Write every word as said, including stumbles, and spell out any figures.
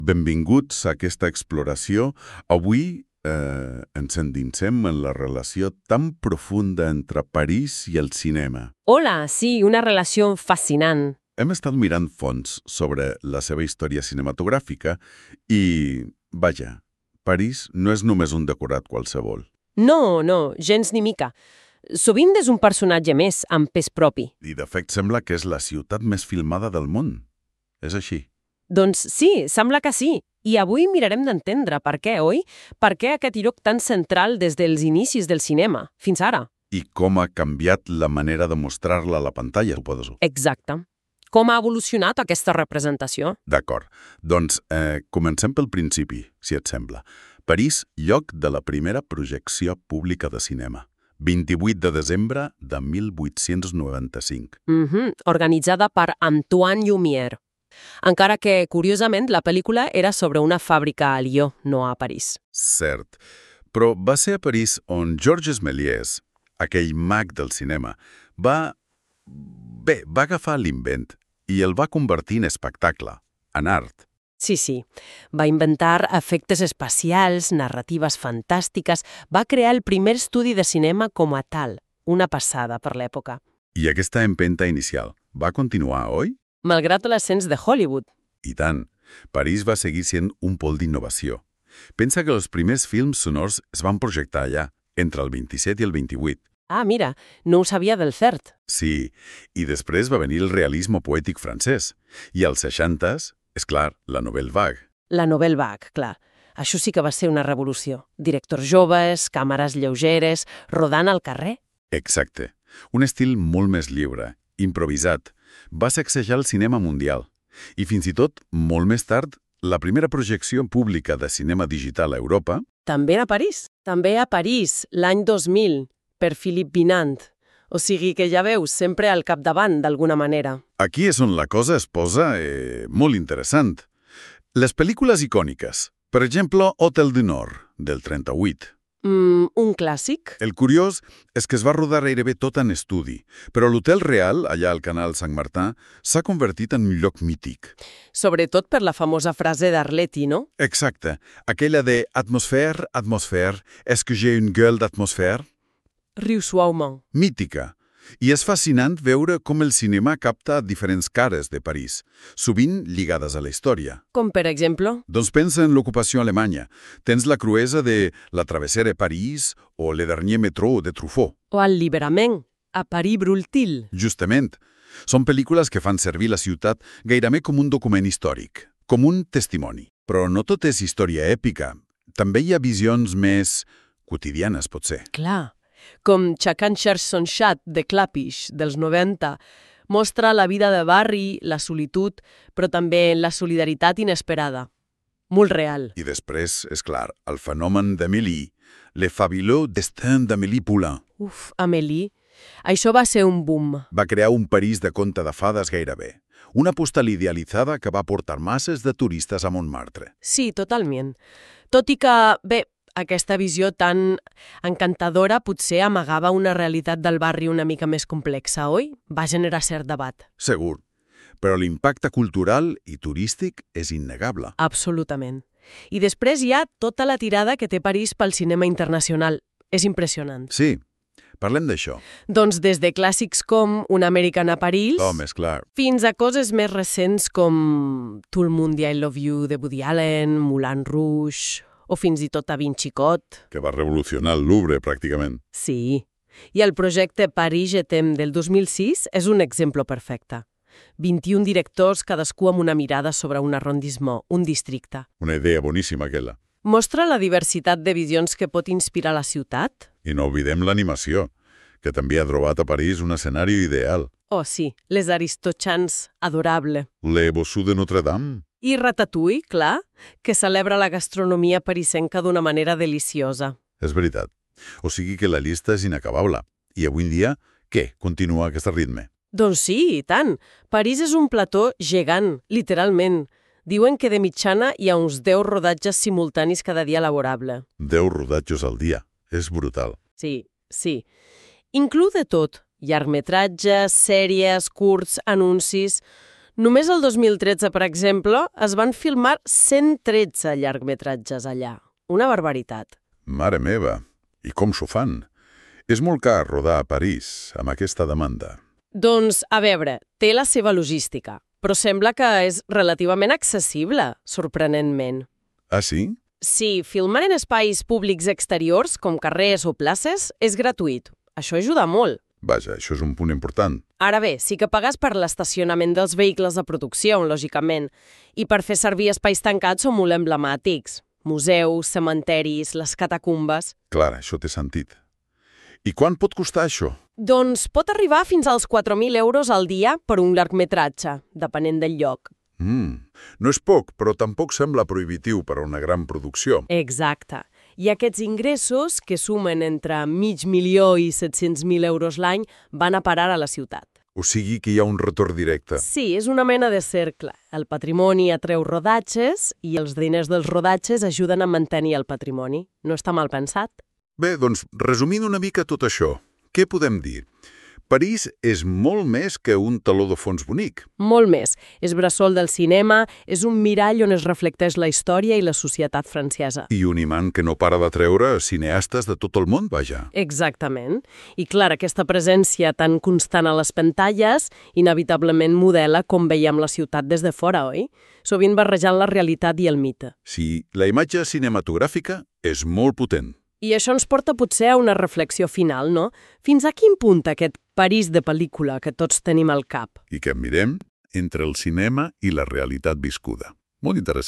Benvinguts a aquesta exploració. Avui eh, ens endinsem en la relació tan profunda entre París i el cinema. Hola, sí, una relació fascinant. Hem estat mirant fonts sobre la seva història cinematogràfica i, vaja, París no és només un decorat qualsevol. No, no, gens ni mica. Sovint és un personatge més, amb pes propi. I, de fet, sembla que és la ciutat més filmada del món. És així. Doncs sí, sembla que sí. I avui mirarem d'entendre per què, oi? Per què aquest lloc tan central des dels inicis del cinema, fins ara. I com ha canviat la manera de mostrar-la a la pantalla, suposo. Exacte. Com ha evolucionat aquesta representació? D'acord. Doncs eh, comencem pel principi, si et sembla. París, lloc de la primera projecció pública de cinema. vint-i-vuit de desembre de mil vuit-cents noranta-cinc. Mm-hmm. Organitzada per Antoine Lumière. Encara que, curiosament, la pel·lícula era sobre una fàbrica a Lió, no a París. Cert. Però va ser a París on Georges Méliès, aquell mag del cinema, va... Bé, va agafar l'invent i el va convertir en espectacle, en art. Sí, sí. Va inventar efectes especials, narratives fantàstiques, va crear el primer estudi de cinema com a tal, una passada per l'època. I aquesta empenta inicial va continuar, oi? Malgrat l'ascens de Hollywood. I tant. París va seguir sent un pol d'innovació. Pensa que els primers films sonors es van projectar allà, entre el vint-i-set i el vint-i-vuit. Ah, mira, no ho sabia del cert. Sí, i després va venir el realisme poètic francès. I als seixantes, és clar, la Nouvelle Vague. La Nouvelle Vague, clar. Això sí que va ser una revolució. Directors joves, càmeres lleugeres, rodant al carrer. Exacte. Un estil molt més lliure, improvisat. Va sacsejar el cinema mundial. I fins i tot, molt més tard, la primera projecció pública de cinema digital a Europa... També a París. També a París, l'any dos mil, per Philippe Binand. O sigui que ja veus, sempre al capdavant, d'alguna manera. Aquí és on la cosa es posa eh, molt interessant. Les pel·lícules icòniques. Per exemple, Hôtel du Nord, del trenta-vuit. Mm, un clàssic? El curiós és que es va rodar gairebé tot en estudi, però l'Hotel Real, allà al canal Saint-Martin, s'ha convertit en un lloc mític. Sobretot per la famosa frase d'Arletty, no? Exacte. Aquella de «Atmosphère, atmosphère, est-ce que j'ai une gueule d'atmosphère?» Riu suaument. Mítica. I és fascinant veure com el cinema capta diferents cares de París, sovint lligades a la història. Com per exemple? Doncs pensa en l'ocupació alemanya. Tens la cruesa de La travessera de París o Le dernier métro de Truffaut. O Alliberament, a Paris Brultil. Justament. Són pel·lícules que fan servir la ciutat gairebé com un document històric, com un testimoni. Però no tot és història èpica. També hi ha visions més quotidianes, potser. Clar. Com Chacun cherche son chat, de Klapisch, dels noventa, mostra la vida de barri, la solitud, però també la solidaritat inesperada. Molt real. I després, és clar, el fenomen d'Amélie, Le fabuleux destin d'Amélie Poulain. Uf, Amélie. Això va ser un boom. Va crear un París de conte de fades gairebé. Una postal idealitzada que va portar masses de turistes a Montmartre. Sí, totalment. Tot i que, bé, aquesta visió tan encantadora potser amagava una realitat del barri una mica més complexa, oi? Va generar cert debat. Segur. Però l'impacte cultural i turístic és innegable. Absolutament. I després hi ha tota la tirada que té París pel cinema internacional. És impressionant. Sí. Parlem d'això. Doncs des de clàssics com Un American a París... Home, és clar. Fins a coses més recents com Tout le monde I Love You de Woody Allen, Moulin Rouge... o fins i tot Da Vinci Code. Que va revolucionar el Louvre, pràcticament. Sí. I el projecte Paris Je t'aime del dos mil sis és un exemple perfecte. vint-i-un directors, cadascú amb una mirada sobre un arrondissement, un districte. Una idea boníssima, aquella. Mostra la diversitat de visions que pot inspirar la ciutat. I no oblidem l'animació, que també ha trobat a París un escenari ideal. Oh, sí, les Aristochans, adorable. Le Bossu de Notre-Dame. I Ratatouille, clar, que celebra la gastronomia parisenca d'una manera deliciosa. És veritat. O sigui que la llista és inacabable. I avui en dia, què? Continua aquest ritme? Doncs sí, i tant. París és un plató gegant, literalment. Diuen que de mitjana hi ha uns deu rodatges simultanis cada dia laborable. Deu rodatges al dia. És brutal. Sí, sí. Inclú de tot. Llargmetratges, sèries, curts, anuncis... Només el dos mil tretze, per exemple, es van filmar cent tretze llargmetratges allà. Una barbaritat. Mare meva, i com s'ho fan? És molt car rodar a París amb aquesta demanda. Doncs, a veure, té la seva logística, però sembla que és relativament accessible, sorprenentment. Ah, sí? Sí, filmar en espais públics exteriors, com carrers o places, és gratuït. Això ajuda molt. Vaja, això és un punt important. Ara bé, sí que pagues per l'estacionament dels vehicles de producció, lògicament, i per fer servir espais tancats o molt emblemàtics. Museus, cementeris, les catacumbes... Clar, això té sentit. I quan pot costar això? Doncs pot arribar fins als quatre mil euros al dia per un llargmetratge, depenent del lloc. Mm, no és poc, però tampoc sembla prohibitiu per a una gran producció. Exacte. I aquests ingressos, que sumen entre mig milió i set-cents mil euros l'any, van a parar a la ciutat. O sigui que hi ha un retorn directe. Sí, és una mena de cercle. El patrimoni atreu rodatges i els diners dels rodatges ajuden a mantenir el patrimoni. No està mal pensat? Bé, doncs, resumint una mica tot això, què podem dir? París és molt més que un taló de fons bonic. Molt més. És bressol del cinema, és un mirall on es reflecteix la història i la societat francesa. I un imant que no para de treure cineastes de tot el món, vaja. Exactament. I clar, aquesta presència tan constant a les pantalles inevitablement modela com veiem la ciutat des de fora, oi? Sovint barrejant la realitat i el mite. Sí, la imatge cinematogràfica és molt potent. I això ens porta potser a una reflexió final, no? Fins a quin punt aquest París de pel·lícula que tots tenim al cap? I que mirem entre el cinema i la realitat viscuda. Molt interessant.